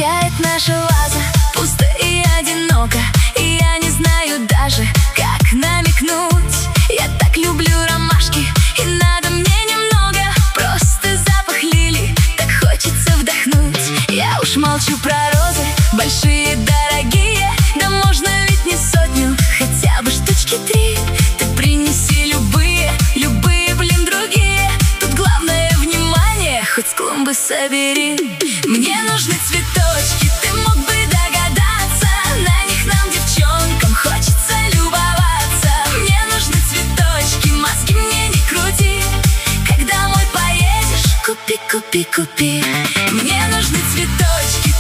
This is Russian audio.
встречает наша ваза, пусто и одиноко, и я не знаю даже, как намекнуть. Я так люблю ромашки, и надо мне немного, просто запах лилий, так хочется вдохнуть. Я уж молчу про розы, большие, дорогие, да можно ведь не сотню, хотя бы штучки 3. Ты принеси любые, блин, другие. Тут главное внимание, хоть с клумбы собери. Мне нужны